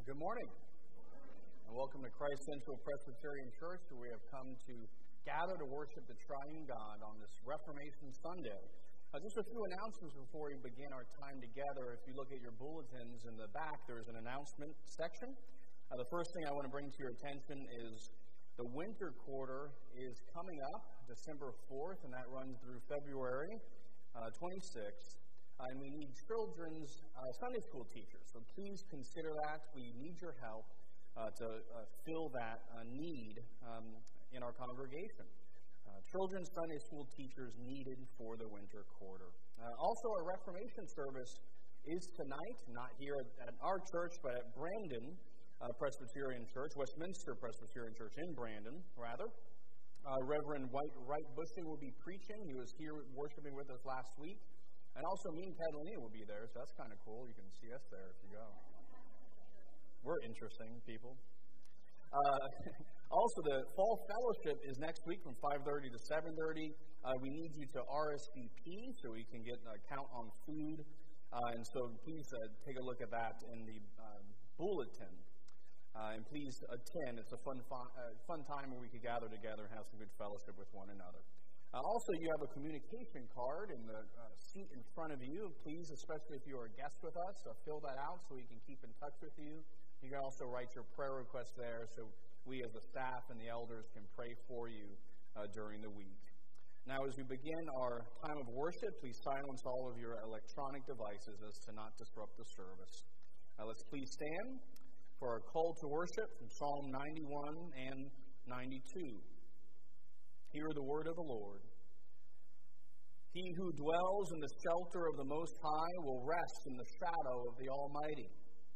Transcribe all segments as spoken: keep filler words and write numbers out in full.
Well, good morning, and welcome to Christ Central Presbyterian Church, where we have come to gather to worship the Triune God on this Reformation Sunday. Uh, just a few announcements before we begin our time together. If you look at your bulletins in the back, there's an announcement section. Uh, the first thing I want to bring to your attention is the winter quarter is coming up December fourth, and that runs through February uh, twenty-sixth. Uh, and we need children's uh, Sunday school teachers. So please consider that. We need your help uh, to uh, fill that uh, need um, in our congregation. Uh, children's Sunday school teachers needed for the winter quarter. Uh, also, our Reformation service is tonight, not here at, at our church, but at Brandon uh, Presbyterian Church, Westminster Presbyterian Church in Brandon, rather. Uh, Reverend White Wright Bushing will be preaching. He was here worshiping with us last week. And also, me and Catalina will be there, so that's kind of cool. You can see us there if you go. We're interesting people. Uh, also, the Fall Fellowship is next week from five thirty to seven thirty. Uh, we need you to R S V P so we can get a count on food. Uh, and so please uh, take a look at that in the uh, bulletin. Uh, and please attend. It's a fun, fun, uh, fun time where we can gather together and have some good fellowship with one another. Uh, also, you have a communication card in the uh, seat in front of you. Please, especially if you are a guest with us, uh, fill that out so we can keep in touch with you. You can also write your prayer requests there so we as the staff and the elders can pray for you uh, during the week. Now, as we begin our time of worship, please silence all of your electronic devices as to not disrupt the service. Now, let's please stand for our call to worship from Psalm ninety-one and ninety-two. Hear the word of the Lord. He who dwells in the shelter of the Most High will rest in the shadow of the Almighty.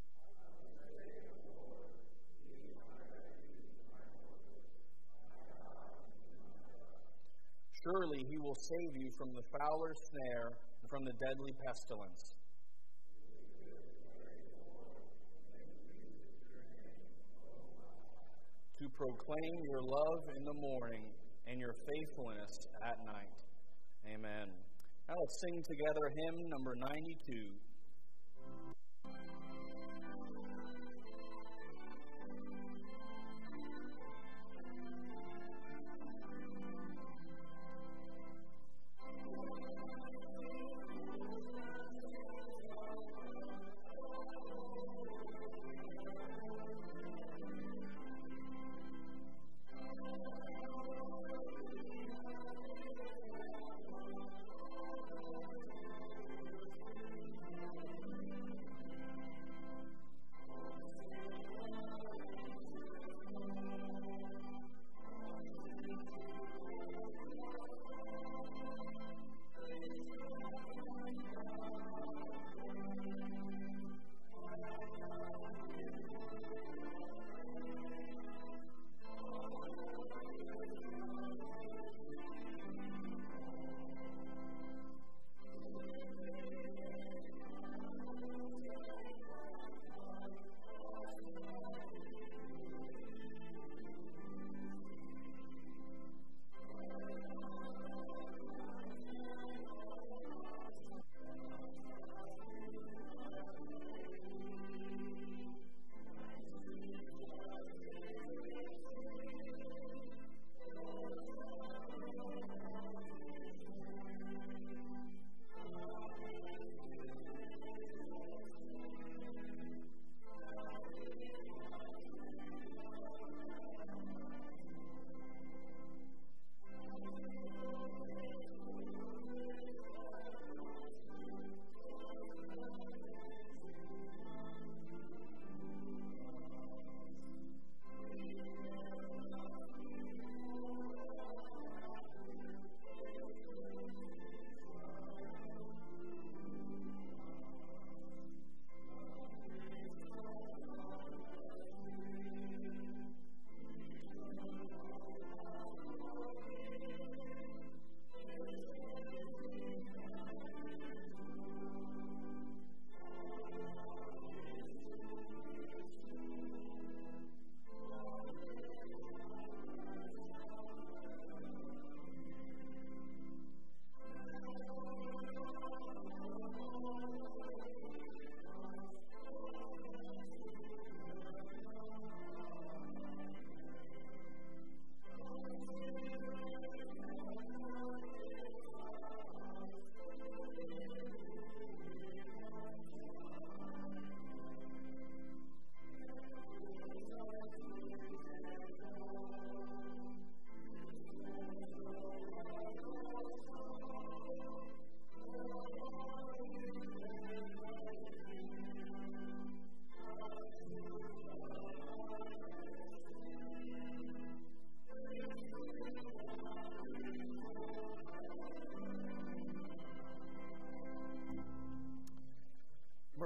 Surely he will save you from the fowler's snare and from the deadly pestilence. To proclaim your love in the morning and your faithfulness at night. Amen. Now let's sing together hymn number ninety-two.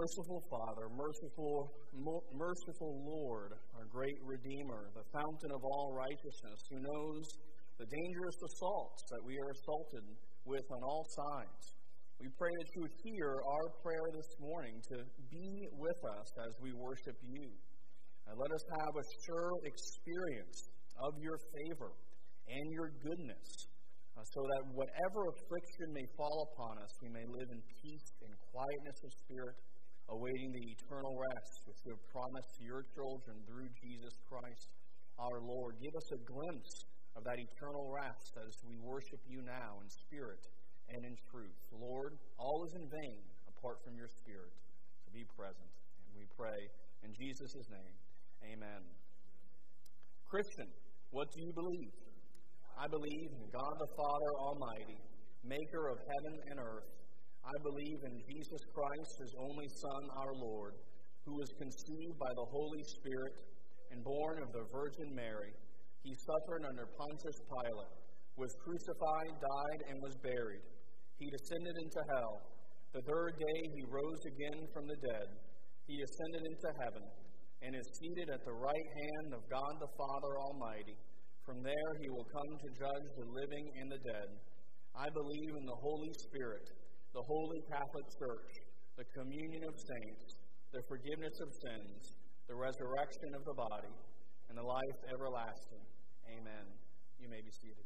merciful Father, merciful, mo- merciful Lord, our great Redeemer, the fountain of all righteousness, who knows the dangerous assaults that we are assaulted with on all sides, we pray that you would hear our prayer this morning to be with us as we worship you. And let us have a sure experience of your favor and your goodness, uh, so that whatever affliction may fall upon us, we may live in peace and quietness of spirit, awaiting the eternal rest which you have promised to your children through Jesus Christ our Lord. Give us a glimpse of that eternal rest as we worship you now in spirit and in truth. Lord, all is in vain apart from your Spirit to be present. And we pray in Jesus' name, amen. Christian, what do you believe? I believe in God the Father Almighty, maker of heaven and earth. I believe in Jesus Christ, his only Son, our Lord, who was conceived by the Holy Spirit and born of the Virgin Mary. He suffered under Pontius Pilate, was crucified, died, and was buried. He descended into hell. The third day he rose again from the dead. He ascended into heaven and is seated at the right hand of God the Father Almighty. From there he will come to judge the living and the dead. I believe in the Holy Spirit, the Holy Catholic Church, the communion of saints, the forgiveness of sins, the resurrection of the body, and the life everlasting. Amen. You may be seated.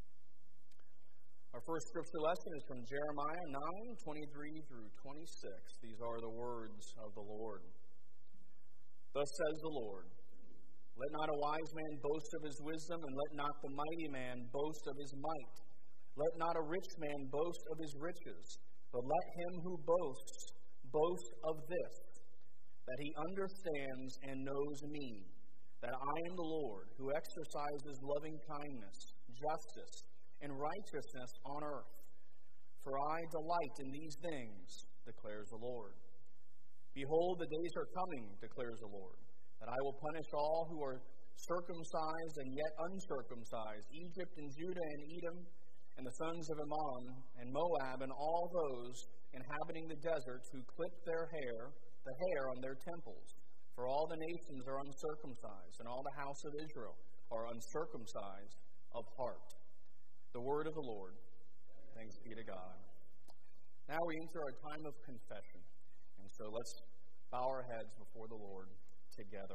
Our first scripture lesson is from Jeremiah nine, twenty-three through twenty-six. These are the words of the Lord. Thus says the Lord, let not a wise man boast of his wisdom, and let not the mighty man boast of his might. Let not a rich man boast of his riches, but let him who boasts boast of this, that he understands and knows me, that I am the Lord, who exercises loving kindness, justice, and righteousness on earth. For I delight in these things, declares the Lord. Behold, the days are coming, declares the Lord, that I will punish all who are circumcised and yet uncircumcised, Egypt and Judah and Edom, and the sons of Ammon and Moab, and all those inhabiting the deserts who clip their hair, the hair on their temples. For all the nations are uncircumcised, and all the house of Israel are uncircumcised of heart. The word of the Lord. Thanks be to God. Now we enter our time of confession. And so let's bow our heads before the Lord together.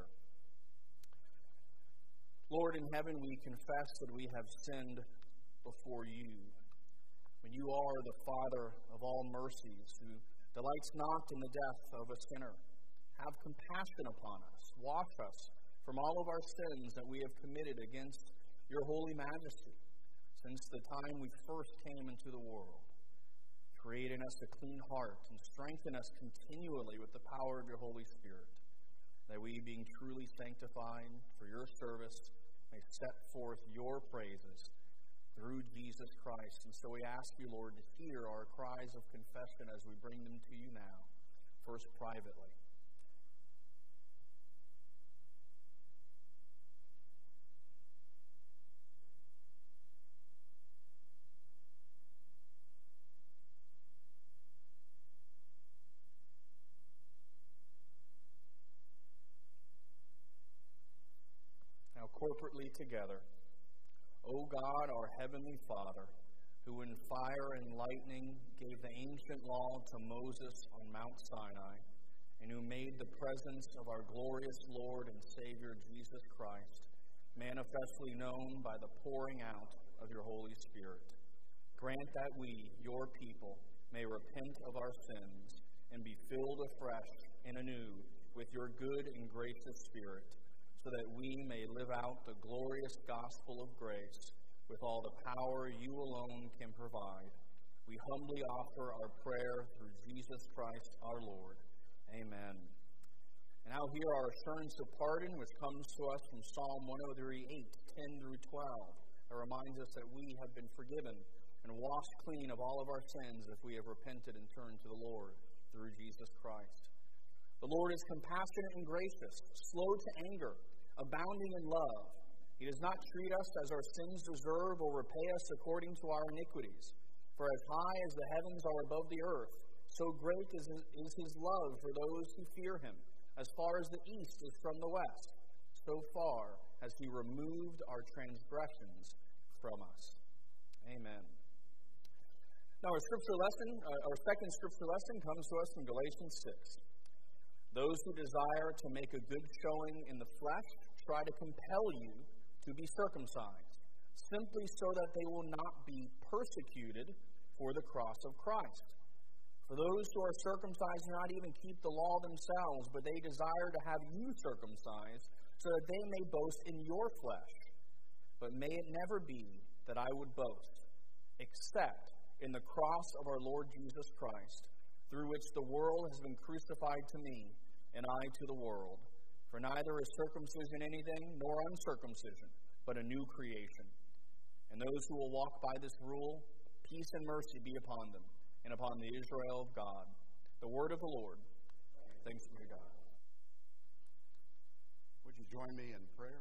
Lord in heaven, we confess that we have sinned before you. When you are the Father of all mercies, who delights not in the death of a sinner, have compassion upon us. Wash us from all of our sins that we have committed against your holy majesty since the time we first came into the world. Create in us a clean heart and strengthen us continually with the power of your Holy Spirit, that we, being truly sanctified for your service, may set forth your praises through Jesus Christ. And so we ask you, Lord, to hear our cries of confession as we bring them to you now, first privately. Corporately together. O God, our heavenly Father, who in fire and lightning gave the ancient law to Moses on Mount Sinai, and who made the presence of our glorious Lord and Savior Jesus Christ manifestly known by the pouring out of your Holy Spirit, grant that we, your people, may repent of our sins and be filled afresh and anew with your good and gracious Spirit, so that we may live out the glorious gospel of grace with all the power you alone can provide. We humbly offer our prayer through Jesus Christ our Lord. Amen. And now hear our assurance of pardon, which comes to us from Psalm one oh three, eight, ten through twelve. It reminds us that we have been forgiven and washed clean of all of our sins if we have repented and turned to the Lord through Jesus Christ. The Lord is compassionate and gracious, slow to anger, abounding in love. He does not treat us as our sins deserve or repay us according to our iniquities. For as high as the heavens are above the earth, So great is his, is his love for those who fear him. As far as the east is from the west, so far has he removed our transgressions from us. Amen. Now our scripture lesson, uh, our second scripture lesson comes to us from Galatians six. Those who desire to make a good showing in the flesh try to compel you to be circumcised, simply so that they will not be persecuted for the cross of Christ. For those who are circumcised do not even keep the law themselves, but they desire to have you circumcised, so that they may boast in your flesh. But may it never be that I would boast, except in the cross of our Lord Jesus Christ, through which the world has been crucified to me, and I to the world. For neither is circumcision anything, nor uncircumcision, but a new creation. And those who will walk by this rule, peace and mercy be upon them, and upon the Israel of God. The word of the Lord. Thanks be to God. Would you join me in prayer?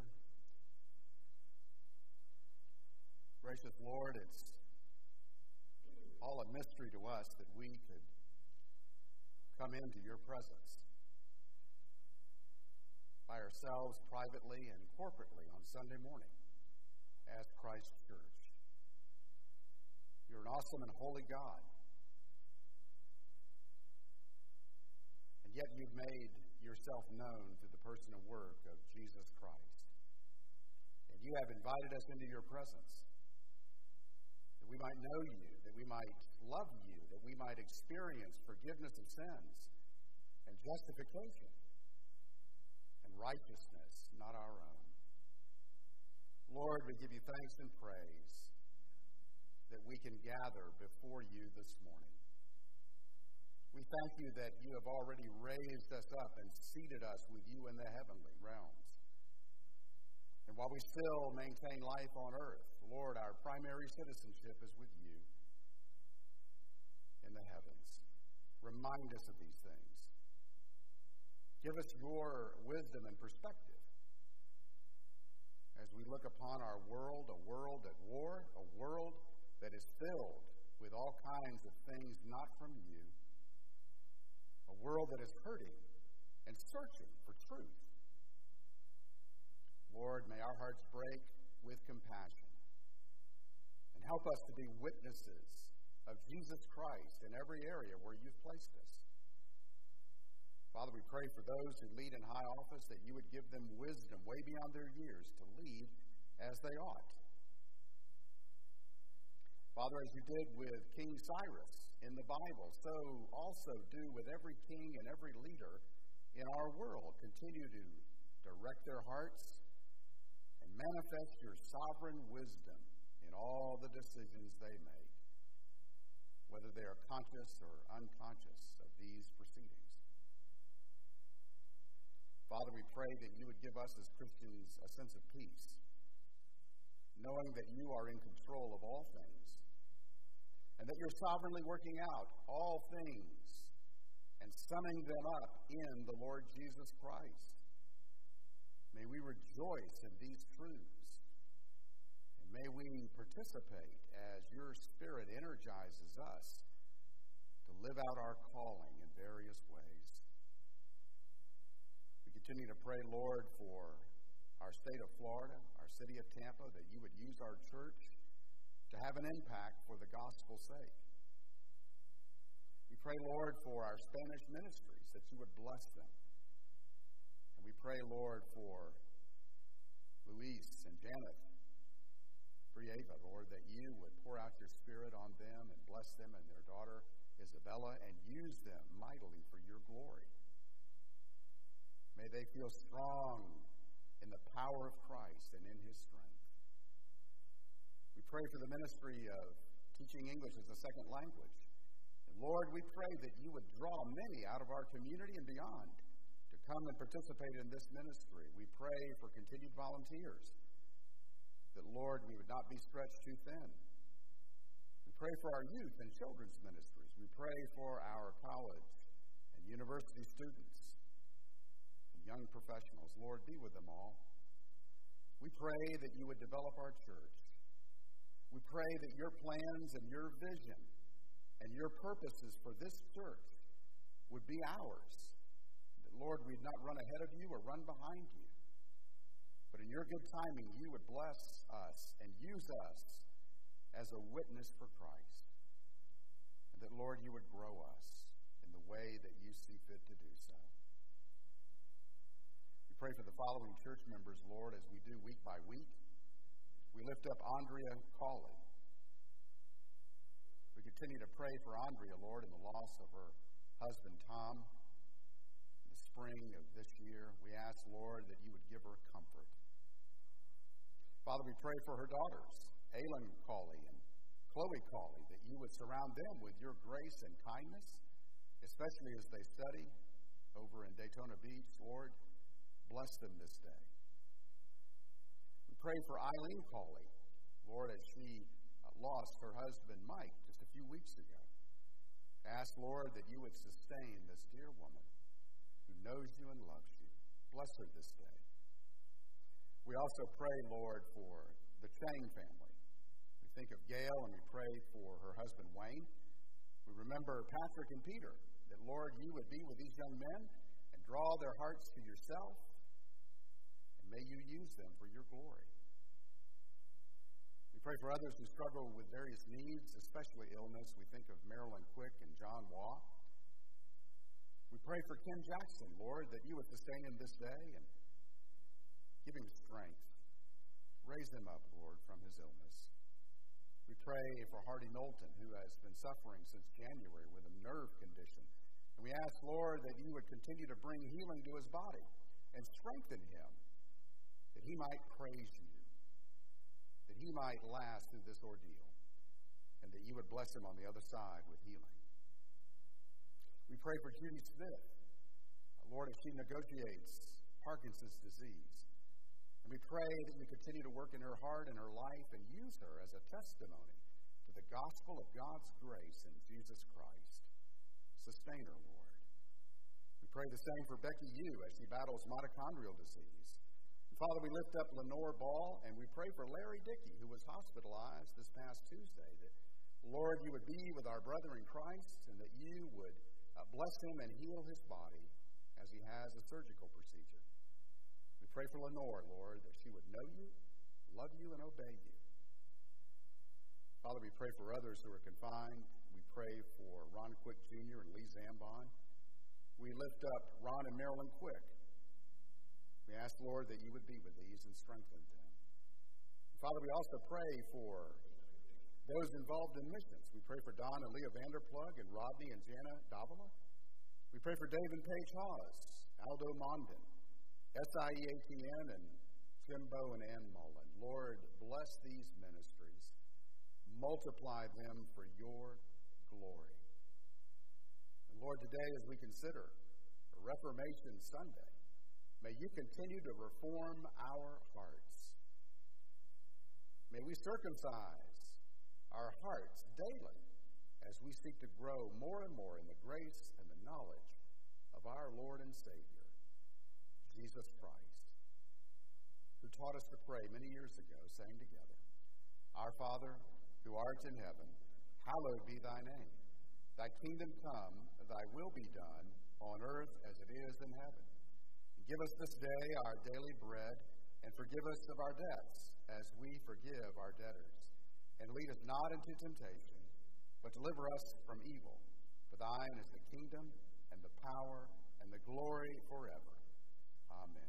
Gracious Lord, it's all a mystery to us that we could come into your presence by ourselves privately and corporately on Sunday morning as Christ Church. You're an awesome and holy God. And yet you've made yourself known through the person and work of Jesus Christ. And you have invited us into your presence that we might know you, that we might love you, that we might experience forgiveness of sins and justification and righteousness, not our own. Lord, we give you thanks and praise that we can gather before you this morning. We thank you that you have already raised us up and seated us with you in the heavenly realms. And while we still maintain life on earth, Lord, our primary citizenship is with you in the heavens. Remind us of these things. Give us your wisdom and perspective as we look upon our world, a world at war, a world that is filled with all kinds of things not from you, a world that is hurting and searching for truth. Lord, may our hearts break with compassion and help us to be witnesses of Jesus Christ in every area where you've placed us. Father, we pray for those who lead in high office that you would give them wisdom way beyond their years to lead as they ought. Father, as you did with King Cyrus in the Bible, so also do with every king and every leader in our world. Continue to direct their hearts and manifest your sovereign wisdom in all the decisions they make, whether they are conscious or unconscious of these proceedings. Father, we pray that you would give us as Christians a sense of peace, knowing that you are in control of all things, and that you're sovereignly working out all things and summing them up in the Lord Jesus Christ. May we rejoice in these truths, and may we participate as your Spirit energizes us to live out our calling in various ways. We continue to pray, Lord, for our state of Florida, our city of Tampa, that you would use our church to have an impact for the gospel's sake. We pray, Lord, for our Spanish ministries, that you would bless them. And we pray, Lord, for Luis and Janet Brieva, Lord, that you would pour out your Spirit on them and bless them and their daughter Isabella and use them mightily for your glory. May they feel strong in the power of Christ and in his strength. We pray for the ministry of teaching English as a second language. And Lord, we pray that you would draw many out of our community and beyond to come and participate in this ministry. We pray for continued volunteers, that, Lord, we would not be stretched too thin. We pray for our youth and children's ministries. We pray for our college and university students and young professionals. Lord, be with them all. We pray that you would develop our church. We pray that your plans and your vision and your purposes for this church would be ours. That, Lord, we'd not run ahead of you or run behind you. But in your good timing, you would bless us and use us as a witness for Christ. And that, Lord, you would grow us in the way that you see fit to do so. We pray for the following church members, Lord, as we do week by week. We lift up Andrea Cawley. We continue to pray for Andrea, Lord, in the loss of her husband, Tom. In the spring of this year, we ask, Lord, that you would give her comfort. Father, we pray for her daughters, Aylin Cawley and Chloe Cawley, that you would surround them with your grace and kindness, especially as they study over in Daytona Beach. Lord, bless them this day. We pray for Eileen Cawley, Lord, as she uh, lost her husband, Mike, just a few weeks ago. Ask, Lord, that you would sustain this dear woman who knows you and loves you. Bless her this day. We also pray, Lord, for the Chang family. We think of Gail and we pray for her husband, Wayne. We remember Patrick and Peter, that, Lord, you would be with these young men and draw their hearts to yourself, and may you use them for your glory. We pray for others who struggle with various needs, especially illness. We think of Marilyn Quick and John Waugh. We pray for Ken Jackson, Lord, that you would sustain him this day and give him strength. Raise him up, Lord, from his illness. We pray for Hardy Knowlton, who has been suffering since January with a nerve condition. And we ask, Lord, that you would continue to bring healing to his body and strengthen him, that he might praise you, that he might last through this ordeal, and that you would bless him on the other side with healing. We pray for Judy Smith, Lord, as she negotiates Parkinson's disease. And we pray that you continue to work in her heart and her life and use her as a testimony to the gospel of God's grace in Jesus Christ. Sustain her, Lord. We pray the same for Becky Yu as she battles mitochondrial disease. And Father, we lift up Lenore Ball, and we pray for Larry Dickey, who was hospitalized this past Tuesday, that, Lord, you would be with our brother in Christ and that you would uh, bless him and heal his body as he has a surgical procedure. We pray for Lenore, Lord, that she would know you, love you, and obey you. Father, we pray for others who are confined. We pray for Ron Quick Junior and Lee Zambon. We lift up Ron and Marilyn Quick. We ask, Lord, that you would be with these and strengthen them. Father, we also pray for those involved in missions. We pray for Don and Leah Vanderplug and Rodney and Jana Davila. We pray for Dave and Paige Hawes, Aldo Mondin, S I E A T N, and Jimbo and Ann Mullen. Lord, bless these ministries. Multiply them for your glory. And Lord, today as we consider Reformation Sunday, may you continue to reform our hearts. May we circumcise our hearts daily as we seek to grow more and more in the grace and the knowledge of our Lord and Savior, Jesus Christ, who taught us to pray many years ago, saying together, Our Father, who art in heaven, hallowed be thy name. Thy kingdom come, thy will be done, on earth as it is in heaven. Give us this day our daily bread, and forgive us of our debts, as we forgive our debtors. And lead us not into temptation, but deliver us from evil. For thine is the kingdom, and the power, and the glory forever. Amen.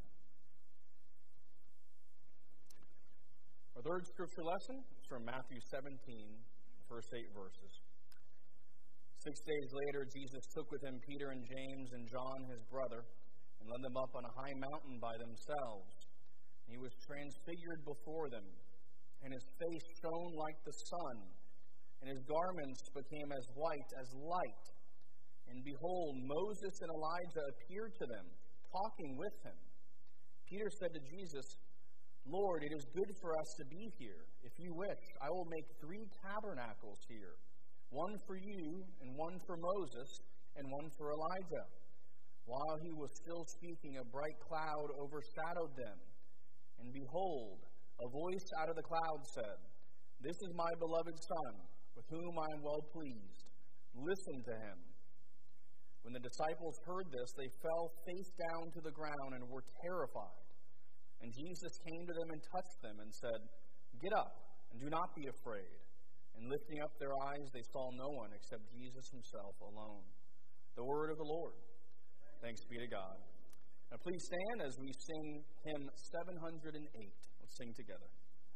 Our third scripture lesson is from Matthew seventeen, the first eight verses. Six days later, Jesus took with him Peter and James and John, his brother, and led them up on a high mountain by themselves. And he was transfigured before them, and his face shone like the sun, and his garments became as white as light. And behold, Moses and Elijah appeared to them, talking with him. Peter said to Jesus, Lord, it is good for us to be here. If you wish, I will make three tabernacles here, one for you, and one for Moses, and one for Elijah. While he was still speaking, a bright cloud overshadowed them. And behold, a voice out of the cloud said, This is my beloved Son, with whom I am well pleased. Listen to him." When the disciples heard this, they fell face down to the ground and were terrified. And Jesus came to them and touched them and said, "Get up and do not be afraid." And lifting up their eyes, they saw no one except Jesus himself alone. The word of the Lord. Thanks be to God. Now please stand as we sing hymn seven hundred eight. Let's sing together.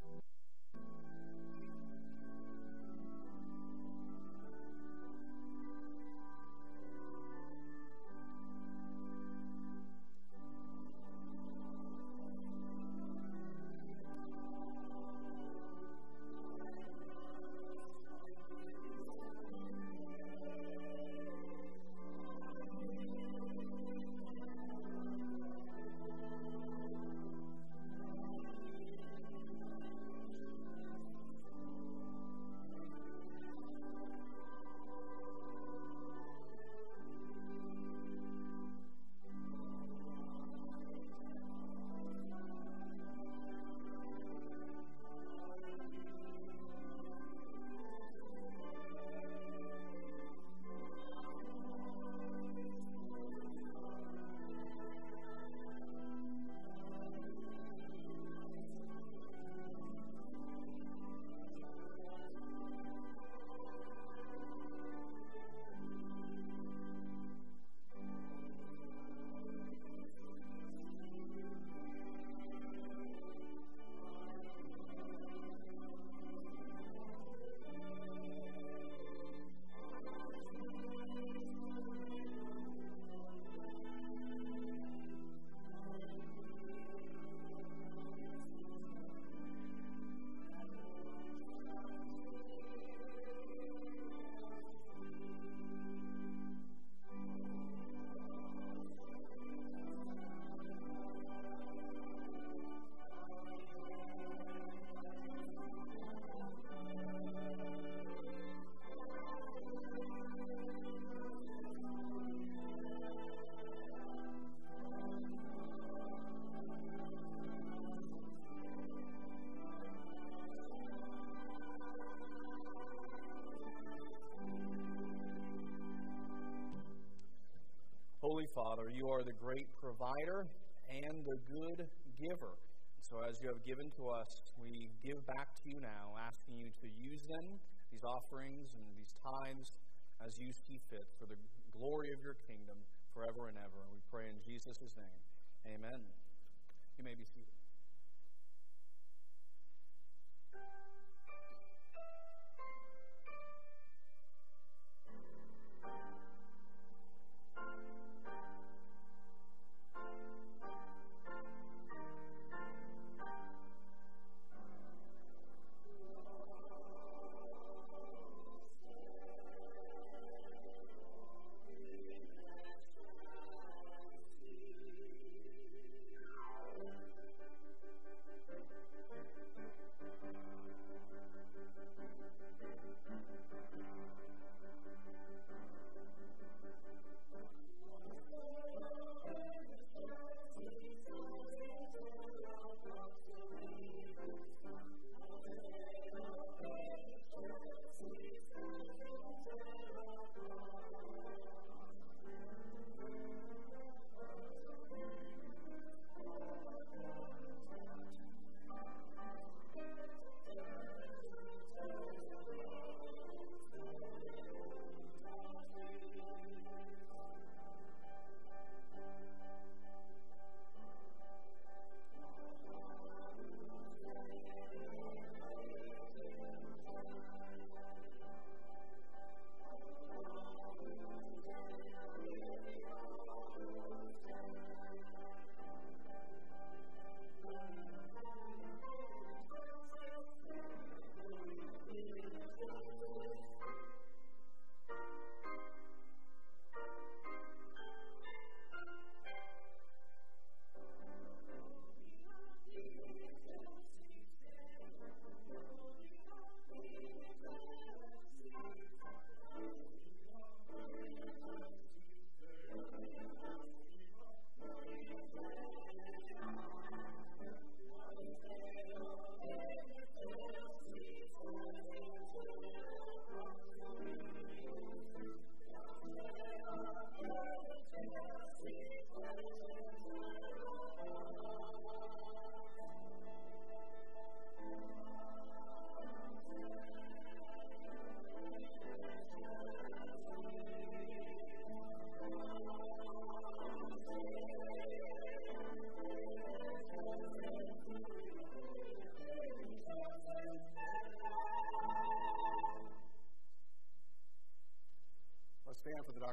Holy Father, you are the great provider and the good giver. So as you have given to us, we give back to you now, asking you to use them, these offerings and these tithes, as you see fit for the glory of your kingdom forever and ever. And we pray in Jesus' name. Amen. You may be seated.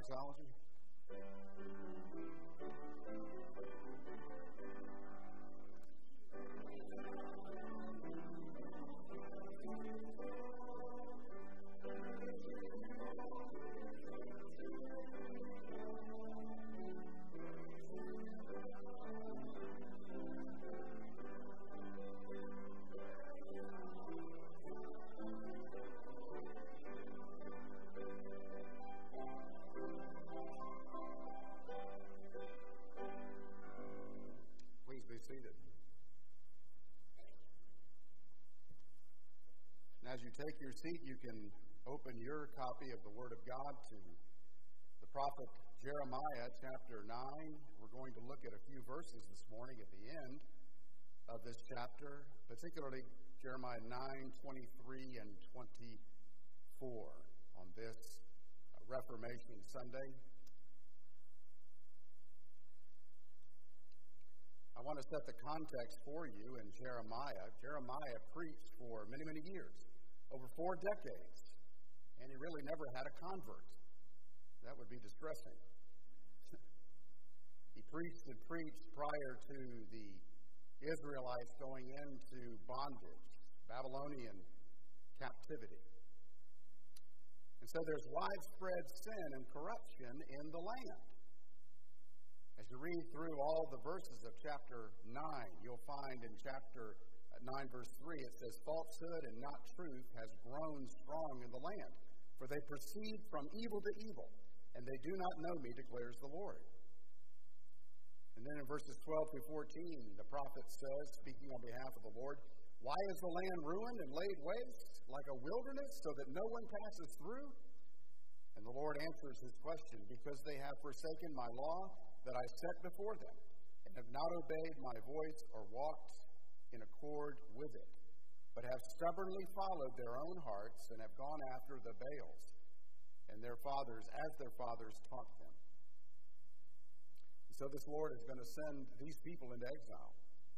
doxology? As you take your seat, you can open your copy of the Word of God to the prophet Jeremiah, chapter nine. We're going to look at a few verses this morning at the end of this chapter, particularly Jeremiah nine, twenty-three, and twenty-four on this Reformation Sunday. I want to set the context for you in Jeremiah. Jeremiah preached for many, many years. Over four decades, and he really never had a convert. That would be distressing. He preached and preached prior to the Israelites going into bondage, Babylonian captivity. And so there's widespread sin and corruption in the land. As you read through all the verses of chapter nine, you'll find in chapter nine, verse three, it says, "Falsehood and not truth has grown strong in the land, for they proceed from evil to evil, and they do not know me, declares the Lord." And then in verses twelve through fourteen, the prophet says, speaking on behalf of the Lord, "Why is the land ruined and laid waste like a wilderness, so that no one passes through?" And the Lord answers his question, "Because they have forsaken my law that I set before them, and have not obeyed my voice or walked in accord with it, but have stubbornly followed their own hearts and have gone after the Baals, and their fathers, as their fathers taught them." And so this Lord is going to send these people into exile.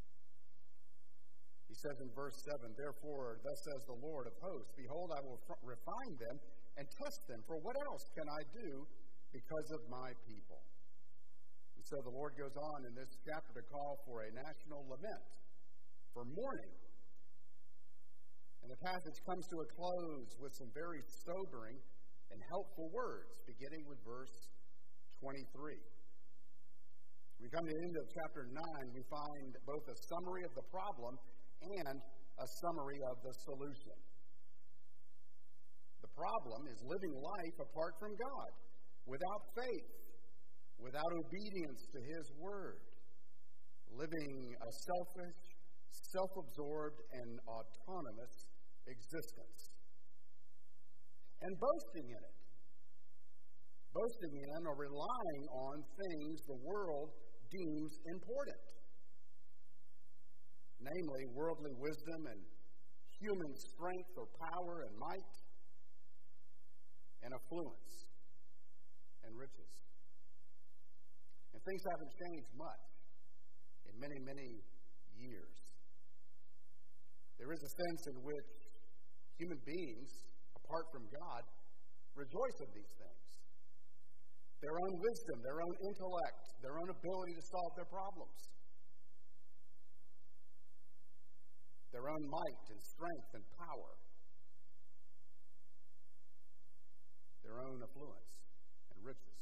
He says in verse seven, "Therefore, thus says the Lord of hosts, behold, I will f- refine them and test them, for what else can I do because of my people?" And so the Lord goes on in this chapter to call for a national lament, for mourning. And the passage comes to a close with some very sobering and helpful words, beginning with verse twenty-three. When we come to the end of chapter nine, we find both a summary of the problem and a summary of the solution. The problem is living life apart from God, without faith, without obedience to His Word, living a selfish, self-absorbed, and autonomous existence, and boasting in it. Boasting in or relying on things the world deems important, namely worldly wisdom and human strength or power and might and affluence and riches. And things haven't changed much in many, many years. There is a sense in which human beings, apart from God, rejoice in these things. Their own wisdom, their own intellect, their own ability to solve their problems. Their own might and strength and power. Their own affluence and riches.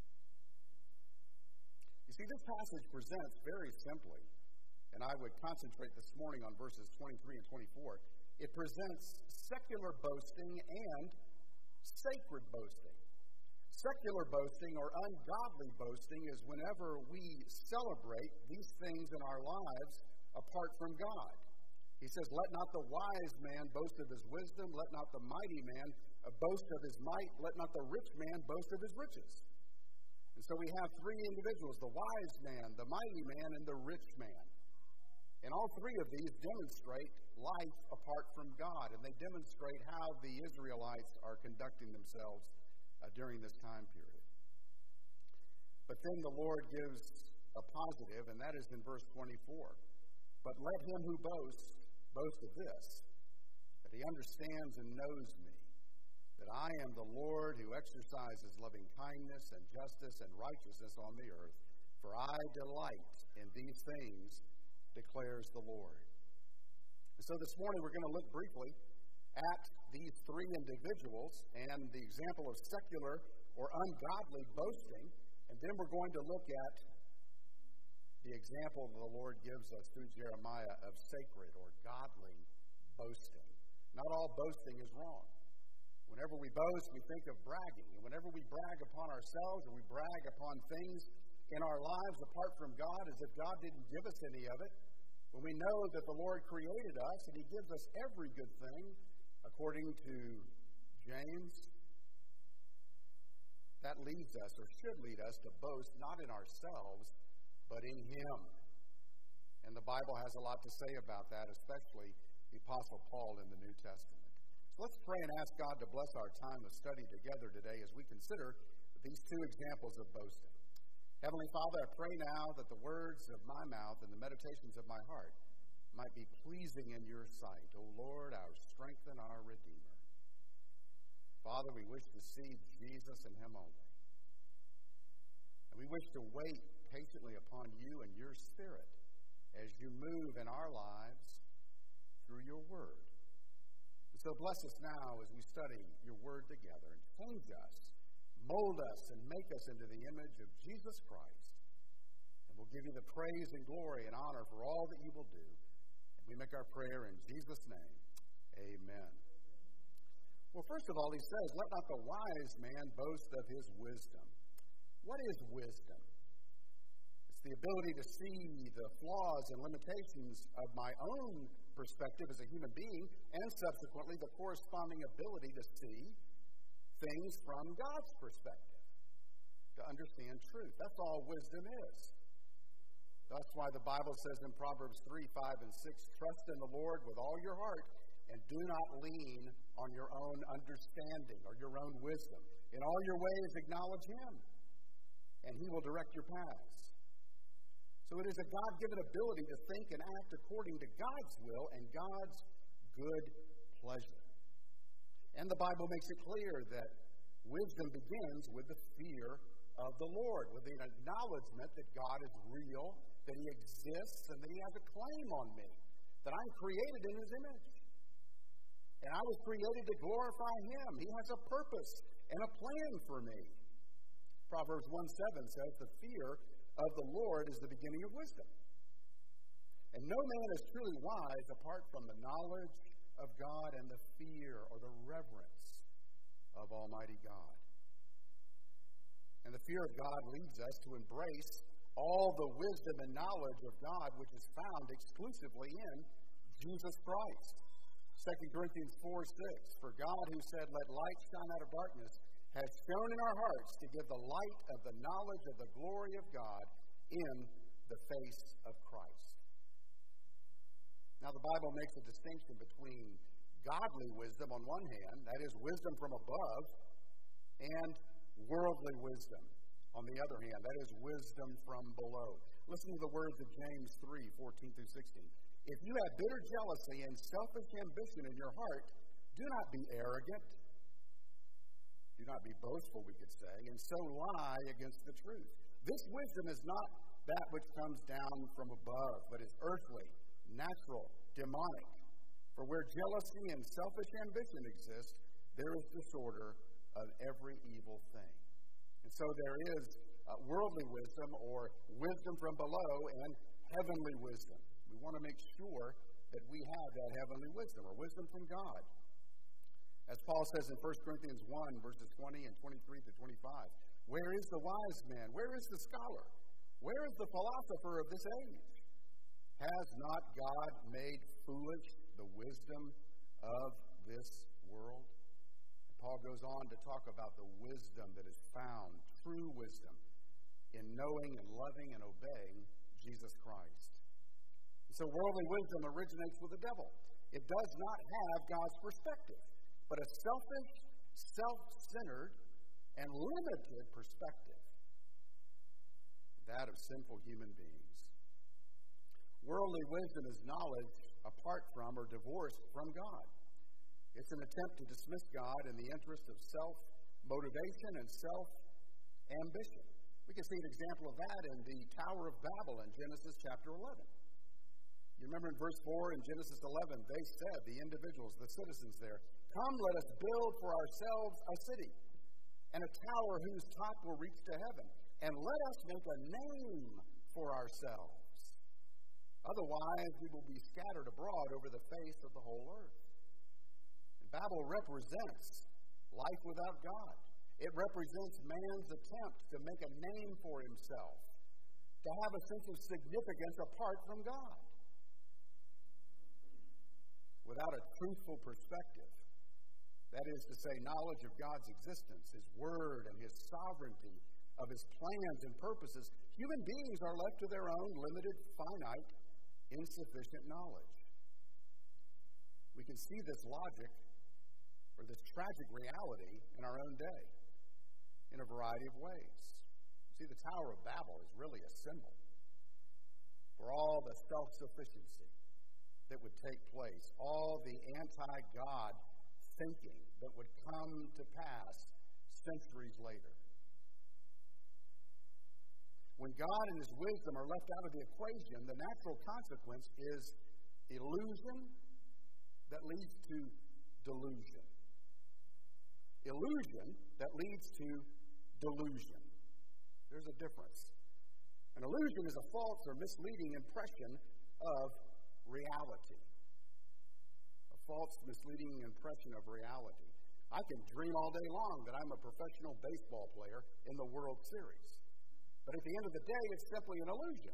You see, this passage presents very simply, and I would concentrate this morning on verses twenty-three and twenty-four, it presents secular boasting and sacred boasting. Secular boasting or ungodly boasting is whenever we celebrate these things in our lives apart from God. He says, "Let not the wise man boast of his wisdom, let not the mighty man boast of his might, let not the rich man boast of his riches." And so we have three individuals, the wise man, the mighty man, and the rich man. And all three of these demonstrate life apart from God, and they demonstrate how the Israelites are conducting themselves uh, during this time period. But then the Lord gives a positive, and that is in verse twenty-four. "But let him who boasts boast of this, that he understands and knows me, that I am the Lord who exercises loving kindness and justice and righteousness on the earth, for I delight in these things, declares the Lord. And so this morning we're going to look briefly at these three individuals and the example of secular or ungodly boasting, and then we're going to look at the example that the Lord gives us through Jeremiah of sacred or godly boasting. Not all boasting is wrong. Whenever we boast, we think of bragging. And whenever we brag upon ourselves or we brag upon things in our lives apart from God, as if God didn't give us any of it, when we know that the Lord created us and He gives us every good thing, according to James, that leads us or should lead us to boast not in ourselves, but in Him. And the Bible has a lot to say about that, especially the Apostle Paul in the New Testament. Let's pray and ask God to bless our time of study together today as we consider these two examples of boasting. Heavenly Father, I pray now that the words of my mouth and the meditations of my heart might be pleasing in your sight, O Lord, our strength and our Redeemer. Father, we wish to see Jesus and Him only. And we wish to wait patiently upon you and your Spirit as you move in our lives through your word. So bless us now as we study your word together, and change us, mold us, and make us into the image of Jesus Christ. And we'll give you the praise and glory and honor for all that you will do. And we make our prayer in Jesus' name. Amen. Well, first of all, he says, let not the wise man boast of his wisdom. What is wisdom? It's the ability to see the flaws and limitations of my own perspective as a human being, and subsequently the corresponding ability to see things from God's perspective, to understand truth. That's all wisdom is. That's why the Bible says in Proverbs three, five, and six, trust in the Lord with all your heart, and do not lean on your own understanding or your own wisdom. In all your ways acknowledge Him, and He will direct your paths. So it is a God-given ability to think and act according to God's will and God's good pleasure. And the Bible makes it clear that wisdom begins with the fear of the Lord, with the acknowledgement that God is real, that He exists, and that He has a claim on me, that I'm created in His image. And I was created to glorify Him. He has a purpose and a plan for me. Proverbs one seven says, the fear of the Lord is the beginning of wisdom. And no man is truly wise apart from the knowledge of God and the fear or the reverence of Almighty God. And the fear of God leads us to embrace all the wisdom and knowledge of God which is found exclusively in Jesus Christ. Second Corinthians four six, for God who said, let light shine out of darkness, has shone in our hearts to give the light of the knowledge of the glory of God in the face of Christ. Now, the Bible makes a distinction between godly wisdom on one hand, that is wisdom from above, and worldly wisdom on the other hand, that is wisdom from below. Listen to the words of James three, fourteen through sixteen. If you have bitter jealousy and selfish ambition in your heart, do not be arrogant. Do not be boastful, we could say, and so lie against the truth. This wisdom is not that which comes down from above, but is earthly, natural, demonic. For where jealousy and selfish ambition exist, there is disorder of every evil thing. And so there is uh, worldly wisdom or wisdom from below and heavenly wisdom. We want to make sure that we have that heavenly wisdom or wisdom from God. As Paul says in First Corinthians one, verses twenty and twenty-three to twenty-five, where is the wise man? Where is the scholar? Where is the philosopher of this age? Has not God made foolish the wisdom of this world? And Paul goes on to talk about the wisdom that is found, true wisdom, in knowing and loving and obeying Jesus Christ. So worldly wisdom originates with the devil. It does not have God's perspective, but a selfish, self-centered, and limited perspective, that of sinful human beings. Worldly wisdom is knowledge apart from or divorced from God. It's an attempt to dismiss God in the interest of self-motivation and self-ambition. We can see an example of that in the Tower of Babel in Genesis chapter eleven. You remember in verse four in Genesis eleven, they said, the individuals, the citizens there, "Come, let us build for ourselves a city, and a tower whose top will reach to heaven, and let us make a name for ourselves. Otherwise, we will be scattered abroad over the face of the whole earth." And Babel represents life without God. It represents man's attempt to make a name for himself, to have a sense of significance apart from God. Without a truthful perspective, that is to say, knowledge of God's existence, His Word, and His sovereignty, of His plans and purposes, human beings are left to their own limited, finite, insufficient knowledge. We can see this logic, or this tragic reality, in our own day, in a variety of ways. See, the Tower of Babel is really a symbol for all the self-sufficiency that would take place, all the anti-God thinking that would come to pass centuries later. When God and His wisdom are left out of the equation, the natural consequence is illusion that leads to delusion. Illusion that leads to delusion. There's a difference. An illusion is a false or misleading impression of reality. A false, misleading impression of reality. I can dream all day long that I'm a professional baseball player in the World Series. But at the end of the day, it's simply an illusion.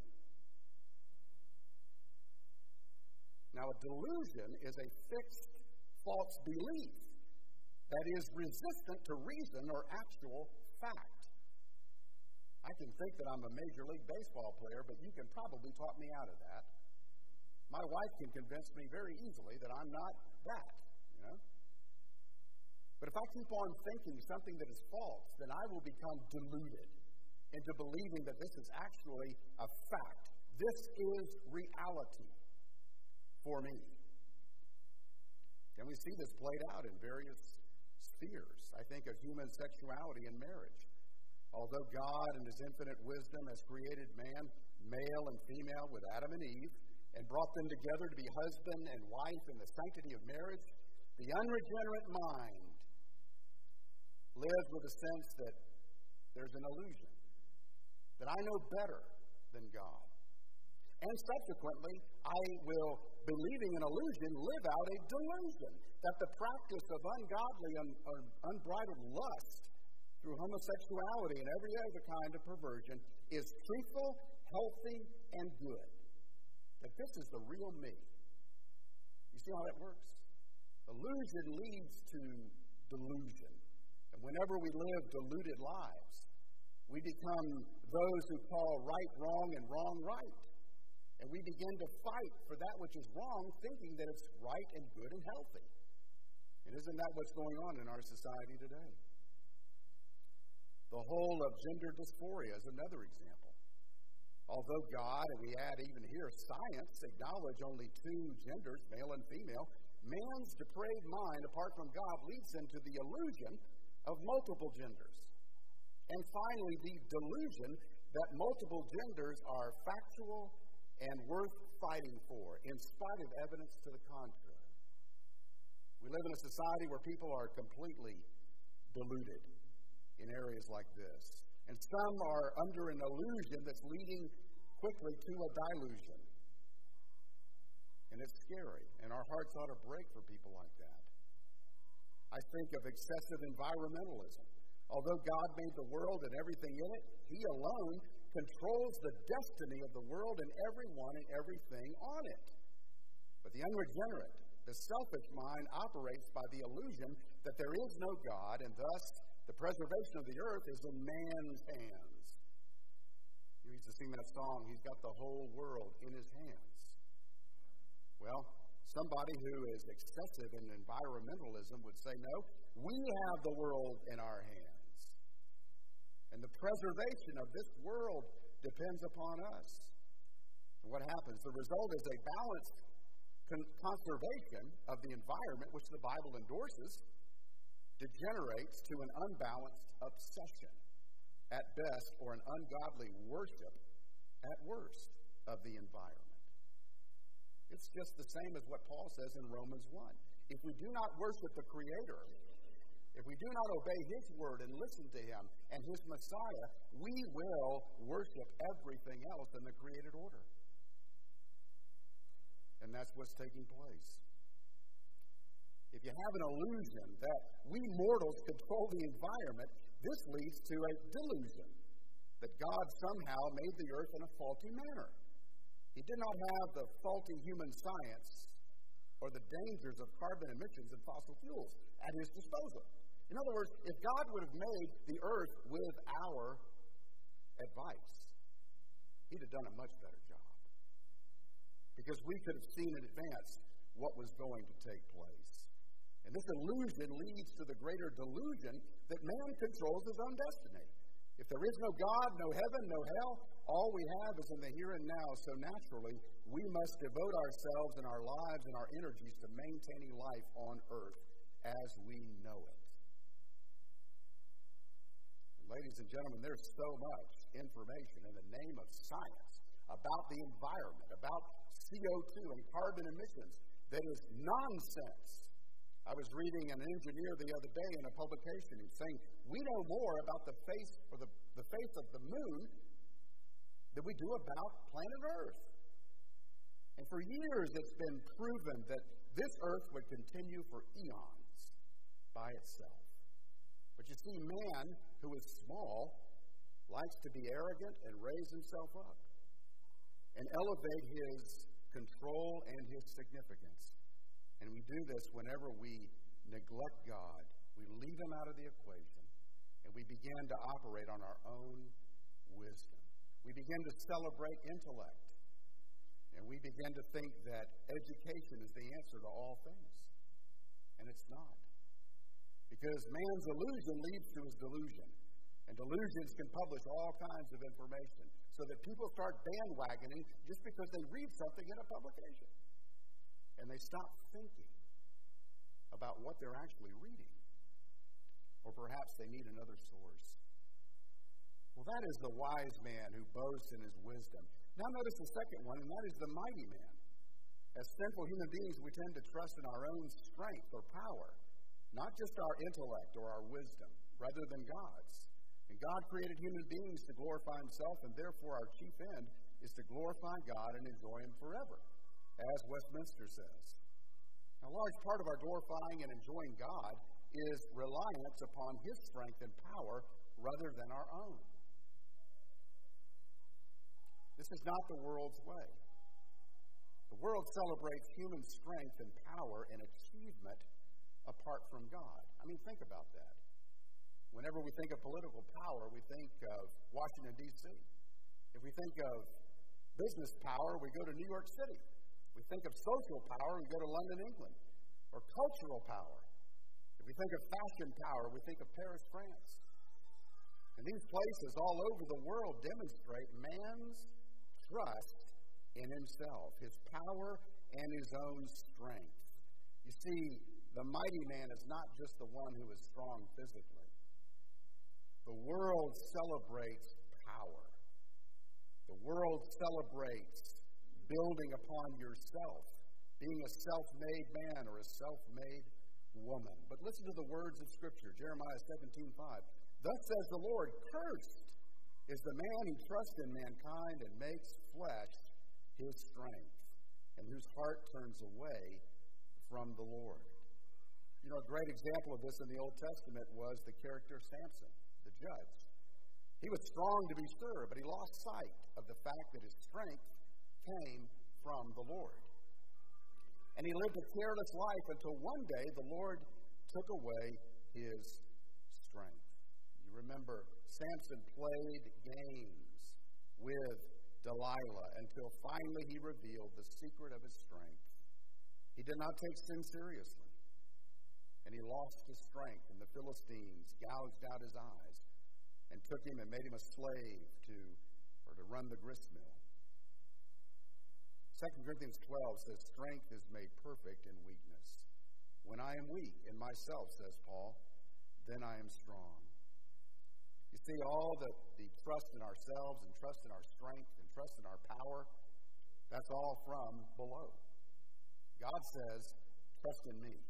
Now, a delusion is a fixed, false belief that is resistant to reason or actual fact. I can think that I'm a Major League Baseball player, but you can probably talk me out of that. My wife can convince me very easily that I'm not that, you know. But if I keep on thinking something that is false, then I will become deluded into believing that this is actually a fact. This is reality for me. And we see this played out in various spheres, I think, of human sexuality and marriage. Although God in His infinite wisdom has created man, male and female, with Adam and Eve, and brought them together to be husband and wife in the sanctity of marriage, the unregenerate mind lives with a sense that there's an illusion, that I know better than God. And subsequently, I will, believing an illusion, live out a delusion that the practice of ungodly and un- unbridled lust through homosexuality and every other kind of perversion is truthful, healthy, and good. That this is the real me. You see how that works? Illusion leads to delusion. And whenever we live deluded lives, we become those who call right wrong and wrong right. And we begin to fight for that which is wrong, thinking that it's right and good and healthy. And isn't that what's going on in our society today? The whole of gender dysphoria is another example. Although God, and we add even here science, acknowledge only two genders, male and female, man's depraved mind, apart from God, leads him to the illusion of multiple genders. And finally, the delusion that multiple genders are factual and worth fighting for, in spite of evidence to the contrary. We live in a society where people are completely deluded in areas like this. And some are under an illusion that's leading quickly to a dilution. And it's scary, and our hearts ought to break for people like that. I think of excessive environmentalism. Although God made the world and everything in it, He alone controls the destiny of the world and everyone and everything on it. But the unregenerate, the selfish mind operates by the illusion that there is no God, and thus the preservation of the earth is in man's hands. You used to sing that song, He's got the whole world in His hands. Well, somebody who is excessive in environmentalism would say, no, we have the world in our hands. And the preservation of this world depends upon us. And what happens? The result is a balanced con- conservation of the environment, which the Bible endorses, degenerates to an unbalanced obsession at best, or an ungodly worship at worst of the environment. It's just the same as what Paul says in Romans one. If we do not worship the Creator, if we do not obey His word and listen to Him and His Messiah, we will worship everything else in the created order. And that's what's taking place. If you have an illusion that we mortals control the environment, this leads to a delusion that God somehow made the earth in a faulty manner. He did not have the faulty human science or the dangers of carbon emissions and fossil fuels at His disposal. In other words, if God would have made the earth with our advice, He'd have done a much better job. Because we could have seen in advance what was going to take place. And this illusion leads to the greater delusion that man controls his own destiny. If there is no God, no heaven, no hell, all we have is in the here and now. So naturally, we must devote ourselves and our lives and our energies to maintaining life on earth as we know it. And ladies and gentlemen, there's so much information in the name of science about the environment, about C O two and carbon emissions that is nonsense. I was reading an engineer the other day in a publication who's saying, we know more about the face or the, the face of the moon than we do about planet Earth. And for years it's been proven that this Earth would continue for eons by itself. But you see, man, who is small, likes to be arrogant and raise himself up and elevate his control and his significance. And we do this whenever we neglect God. We leave Him out of the equation, and we begin to operate on our own wisdom. We begin to celebrate intellect, and we begin to think that education is the answer to all things. And it's not. Because man's illusion leads to his delusion. And delusions can publish all kinds of information so that people start bandwagoning just because they read something in a publication. And they stop thinking about what they're actually reading. Or perhaps they need another source. Well, that is the wise man who boasts in his wisdom. Now notice the second one, and that is the mighty man. As sinful human beings, we tend to trust in our own strength or power, not just our intellect or our wisdom, rather than God's. And God created human beings to glorify Himself, and therefore our chief end is to glorify God and enjoy Him forever, as Westminster says. Now, a large part of our glorifying and enjoying God is reliance upon His strength and power rather than our own. This is not the world's way. The world celebrates human strength and power and achievement apart from God. I mean, think about that. Whenever we think of political power, we think of Washington, D C If we think of business power, we go to New York City. We think of social power, we go to London, England. Or cultural power. If we think of fashion power, we think of Paris, France. And these places all over the world demonstrate man's trust in himself, his power and his own strength. You see, the mighty man is not just the one who is strong physically. The world celebrates power. The world celebrates building upon yourself, being a self-made man or a self-made woman. But listen to the words of Scripture, Jeremiah seventeen five. Thus says the Lord, cursed is the man who trusts in mankind and makes flesh his strength, and whose heart turns away from the Lord. You know, a great example of this in the Old Testament was the character Samson, the judge. He was strong, to be sure, but he lost sight of the fact that his strength came from the Lord. And he lived a careless life until one day the Lord took away his strength. You remember, Samson played games with Delilah until finally he revealed the secret of his strength. He did not take sin seriously. And he lost his strength, and the Philistines gouged out his eyes and took him and made him a slave to, or to run the grist mill. Second Corinthians twelve says, strength is made perfect in weakness. When I am weak in myself, says Paul, then I am strong. You see, all the, the trust in ourselves and trust in our strength and trust in our power, that's all from below. God says, trust in me.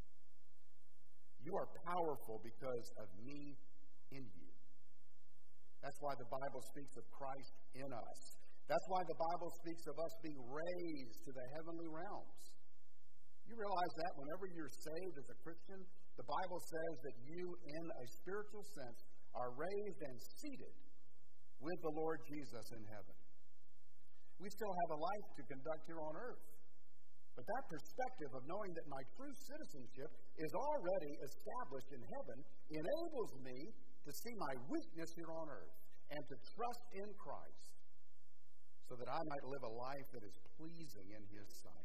You are powerful because of me in you. That's why the Bible speaks of Christ in us. That's why the Bible speaks of us being raised to the heavenly realms. You realize that whenever you're saved as a Christian, the Bible says that you, in a spiritual sense, are raised and seated with the Lord Jesus in heaven. We still have a life to conduct here on earth. But that perspective of knowing that my true citizenship is already established in heaven enables me to see my weakness here on earth and to trust in Christ so that I might live a life that is pleasing in His sight.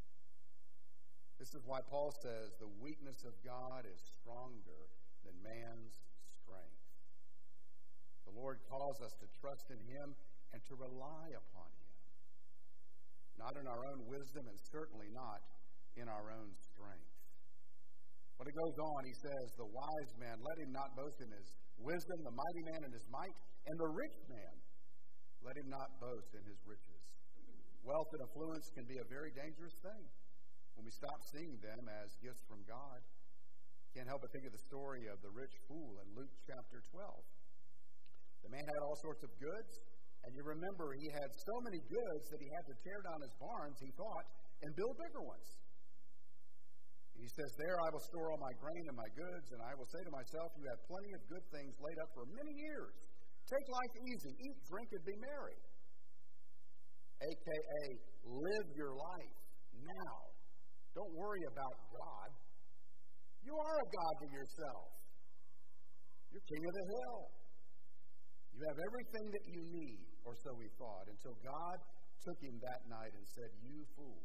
This is why Paul says the weakness of God is stronger than man's strength. The Lord calls us to trust in Him and to rely upon Him. Not in our own wisdom and certainly not in our own strength. When it goes on, he says, the wise man, let him not boast in his wisdom, the mighty man in his might, and the rich man, let him not boast in his riches. Wealth and affluence can be a very dangerous thing when we stop seeing them as gifts from God. Can't help but think of the story of the rich fool in Luke chapter twelve. The man had all sorts of goods, and you remember he had so many goods that he had to tear down his barns, he thought, and build bigger ones. And he says, there I will store all my grain and my goods, and I will say to myself, you have plenty of good things laid up for many years. Take life easy, eat, drink, and be merry. A K A live your life now. Don't worry about God. You are a God to yourself. You're king of the hill. You have everything that you need, or so we thought, until God took him that night and said, you fool.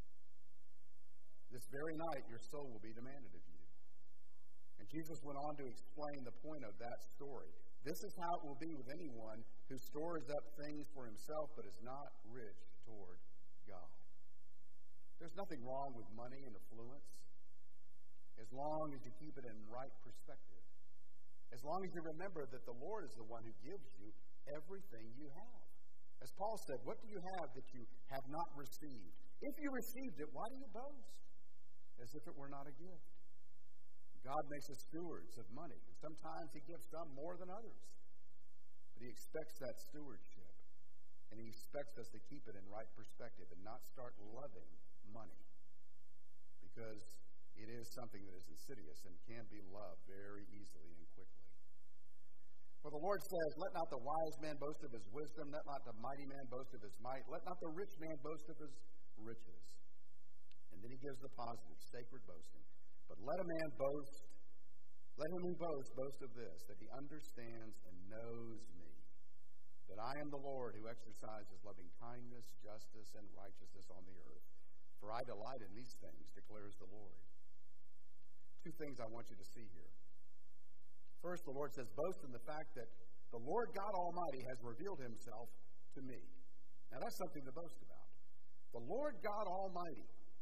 This very night your soul will be demanded of you. And Jesus went on to explain the point of that story. This is how it will be with anyone who stores up things for himself but is not rich toward God. There's nothing wrong with money and affluence as long as you keep it in right perspective. As long as you remember that the Lord is the one who gives you everything you have. As Paul said, what do you have that you have not received? If you received it, why do you boast? As if it were not a gift. God makes us stewards of money. Sometimes He gives some more than others. But He expects that stewardship. And He expects us to keep it in right perspective and not start loving money. Because it is something that is insidious and can be loved very easily and quickly. For the Lord says, let not the wise man boast of his wisdom, let not the mighty man boast of his might, let not the rich man boast of his riches. And then He gives the positive, sacred boasting. But let a man boast, let him who boasts boast of this, that he understands and knows me, that I am the Lord who exercises loving kindness, justice, and righteousness on the earth. For I delight in these things, declares the Lord. Two things I want you to see here. First, the Lord says, boast in the fact that the Lord God Almighty has revealed Himself to me. Now that's something to boast about. The Lord God Almighty,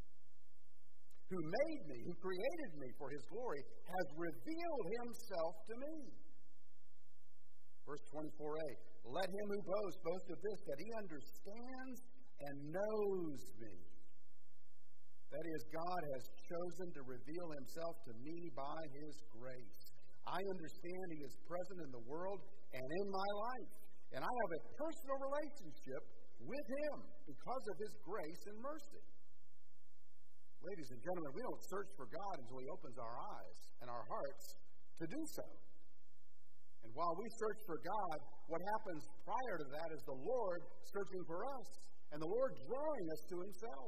who made me, who created me for His glory, has revealed Himself to me. Verse twenty-four a, let him who boasts boast of this, that he understands and knows me. That is, God has chosen to reveal Himself to me by His grace. I understand He is present in the world and in my life. And I have a personal relationship with Him because of His grace and mercy. Ladies and gentlemen, we don't search for God until He opens our eyes and our hearts to do so. And while we search for God, what happens prior to that is the Lord searching for us and the Lord drawing us to Himself.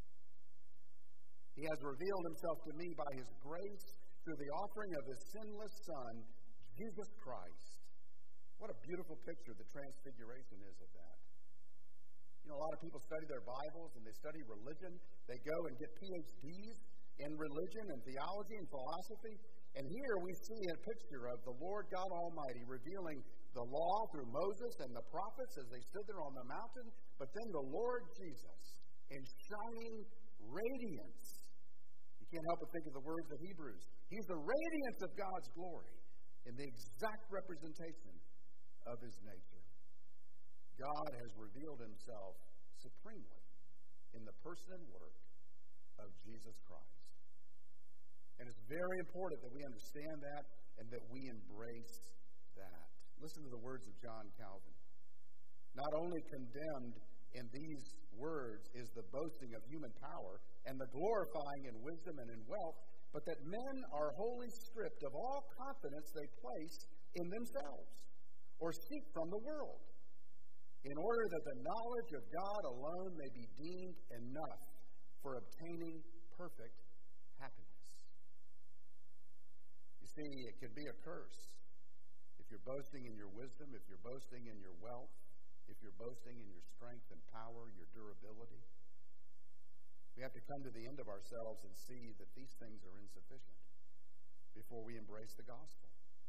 He has revealed Himself to me by His grace through the offering of His sinless Son, Jesus Christ. What a beautiful picture the transfiguration is of that. You know, a lot of people study their Bibles and they study religion. They go and get P H Ds in religion and theology and philosophy. And here we see a picture of the Lord God Almighty revealing the law through Moses and the prophets as they stood there on the mountain. But then the Lord Jesus and shining radiance. You can't help but think of the words of Hebrews. He's the radiance of God's glory in the exact representation of his nature. God has revealed himself supremely in the person and work of Jesus Christ. And it's very important that we understand that and that we embrace that. Listen to the words of John Calvin. Not only condemned in these words is the boasting of human power and the glorifying in wisdom and in wealth, but that men are wholly stripped of all confidence they place in themselves or seek from the world, in order that the knowledge of God alone may be deemed enough for obtaining perfect happiness. You see, it can be a curse if you're boasting in your wisdom, if you're boasting in your wealth, if you're boasting in your strength and power, your durability. We have to come to the end of ourselves and see that these things are insufficient before we embrace the gospel.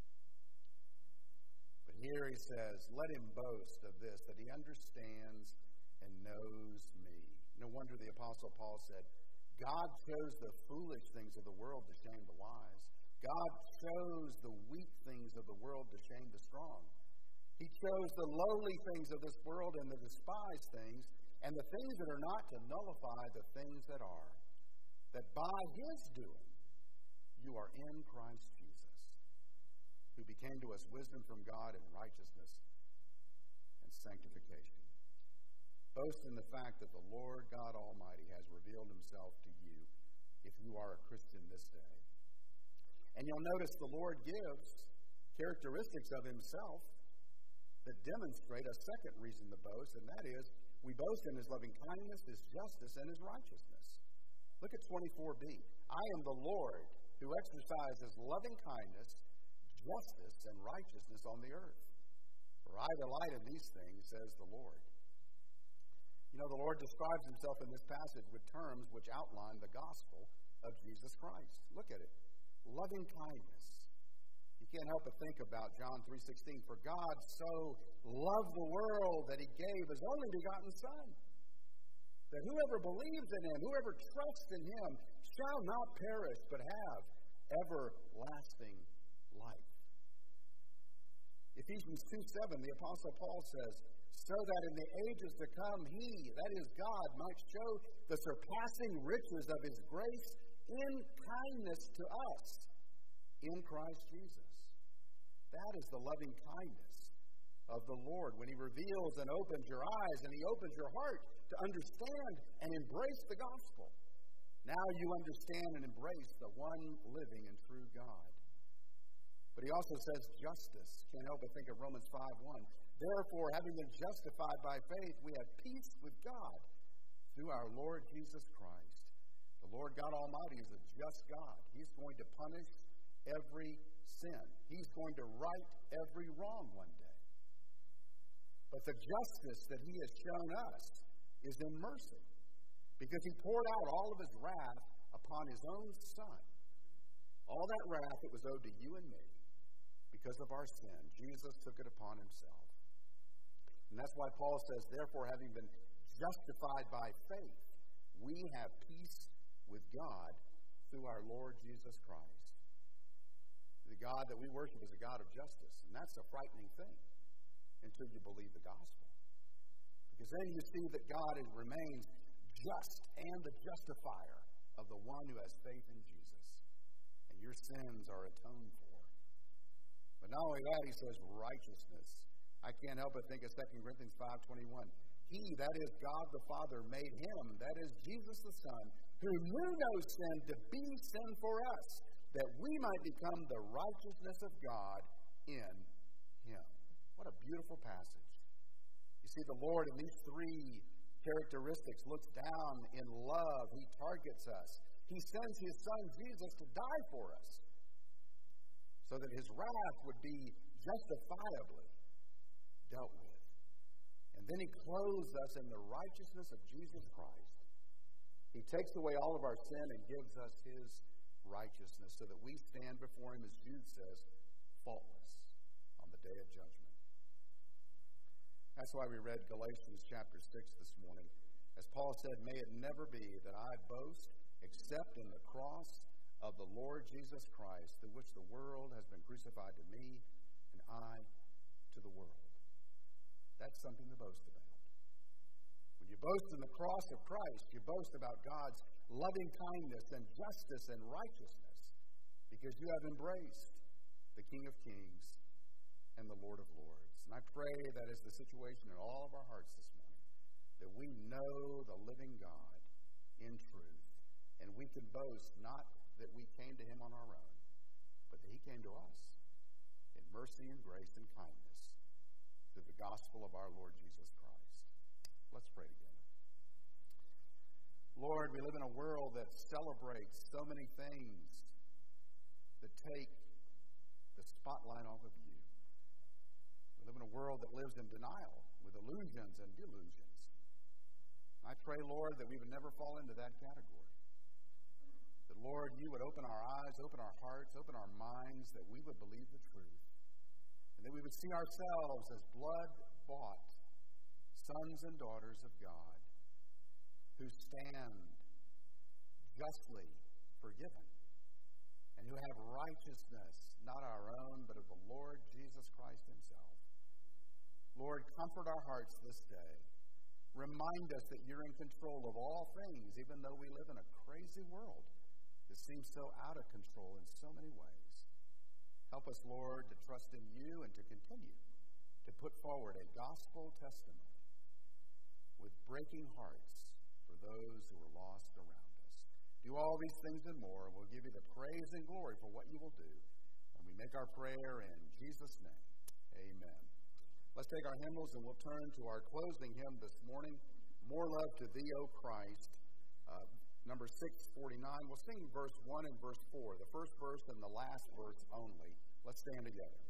But here he says, let him boast of this, that he understands and knows me. No wonder the Apostle Paul said, God chose the foolish things of the world to shame the wise. God chose the weak things of the world to shame the strong. He chose the lowly things of this world and the despised things, and the things that are not, to nullify the things that are, that by his doing you are in Christ Jesus, who became to us wisdom from God and righteousness and sanctification. Boast in the fact that the Lord God Almighty has revealed himself to you if you are a Christian this day. And you'll notice the Lord gives characteristics of himself that demonstrate a second reason to boast, and that is we boast in his loving kindness, his justice, and his righteousness. Look at twenty-four b. I am the Lord who exercises loving kindness, justice, and righteousness on the earth. For I delight in these things, says the Lord. You know, the Lord describes himself in this passage with terms which outline the gospel of Jesus Christ. Look at it. Loving kindness. You can't help but think about John three sixteen. For God so loved the world that he gave his only begotten Son, that whoever believes in him, whoever trusts in him, shall not perish but have everlasting life. Ephesians two seven, the Apostle Paul says, so that in the ages to come he, that is God, might show the surpassing riches of his grace in kindness to us in Christ Jesus. That is the loving kindness of the Lord when he reveals and opens your eyes and he opens your heart to understand and embrace the gospel. Now you understand and embrace the one living and true God. But he also says justice. Can't help but think of Romans five one. Therefore, having been justified by faith, we have peace with God through our Lord Jesus Christ. The Lord God Almighty is a just God. He's going to punish every sin. He's going to right every wrong one day. But the justice that he has shown us is in mercy, because he poured out all of his wrath upon his own Son. All that wrath that was owed to you and me because of our sin, Jesus took it upon himself. And that's why Paul says, therefore, having been justified by faith, we have peace with God through our Lord Jesus Christ. The God that we worship is a God of justice, and that's a frightening thing until you believe the gospel. Because then you see that God is, remains just and the justifier of the one who has faith in Jesus, and your sins are atoned for. But not only that, he says righteousness. I can't help but think of Second Corinthians five twenty-one. He, that is God the Father, made him, that is Jesus the Son, who knew no sin, to be sin for us, that we might become the righteousness of God in him. What a beautiful passage. You see, the Lord in these three characteristics looks down in love. He targets us. He sends his Son Jesus to die for us so that his wrath would be justifiably dealt with. And then he clothes us in the righteousness of Jesus Christ. He takes away all of our sin and gives us his righteousness so that we stand before him, as Jude says, faultless on the day of judgment. That's why we read Galatians chapter six this morning. As Paul said, may it never be that I boast except in the cross of the Lord Jesus Christ, through which the world has been crucified to me and I to the world. That's something to boast about. When you boast in the cross of Christ, you boast about God's loving kindness and justice and righteousness, because you have embraced the King of Kings and the Lord of Lords. And I pray that is the situation in all of our hearts this morning, that we know the living God in truth, and we can boast not that we came to him on our own, but that he came to us in mercy and grace and kindness through the gospel of our Lord Jesus Christ. Let's pray together. Lord, we live in a world that celebrates so many things that take the spotlight off of you. We live in a world that lives in denial with illusions and delusions. I pray, Lord, that we would never fall into that category. That, Lord, you would open our eyes, open our hearts, open our minds, that we would believe the truth. And that we would see ourselves as blood-bought sons and daughters of God who stand justly forgiven and who have righteousness, not our own, but of the Lord Jesus Christ himself. Lord, comfort our hearts this day. Remind us that you're in control of all things, even though we live in a crazy world that seems so out of control in so many ways. Help us, Lord, to trust in you and to continue to put forward a gospel testimony with breaking hearts for those who are lost around us. Do all these things and more, and we'll give you the praise and glory for what you will do. And we make our prayer in Jesus' name. Amen. Let's take our hymnals and we'll turn to our closing hymn this morning, More Love to Thee, O Christ, uh, number six forty-nine. We'll sing verse one and verse four, the first verse and the last verse only. Let's stand together.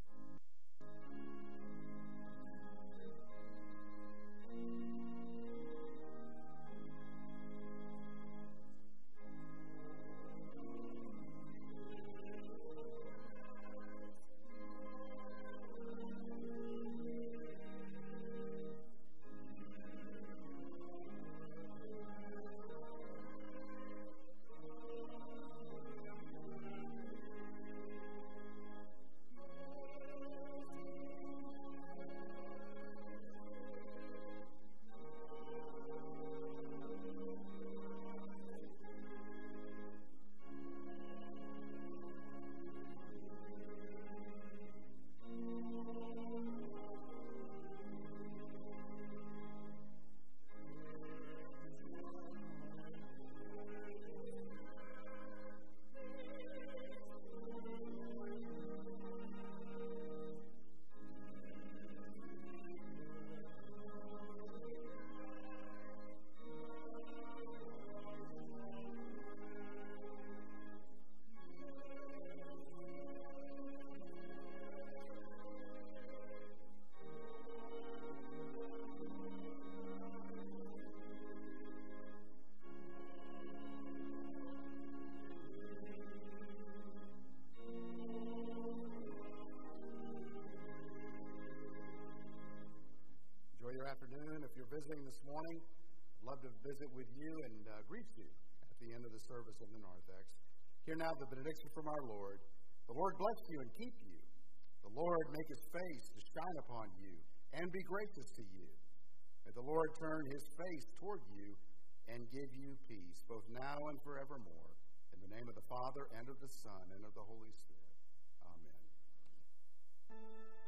Afternoon. If you're visiting this morning, I'd love to visit with you and uh, greet you at the end of the service of the narthex. Hear now the benediction from our Lord. The Lord bless you and keep you. The Lord make his face to shine upon you and be gracious to you. May the Lord turn his face toward you and give you peace, both now and forevermore. In the name of the Father, and of the Son, and of the Holy Spirit. Amen.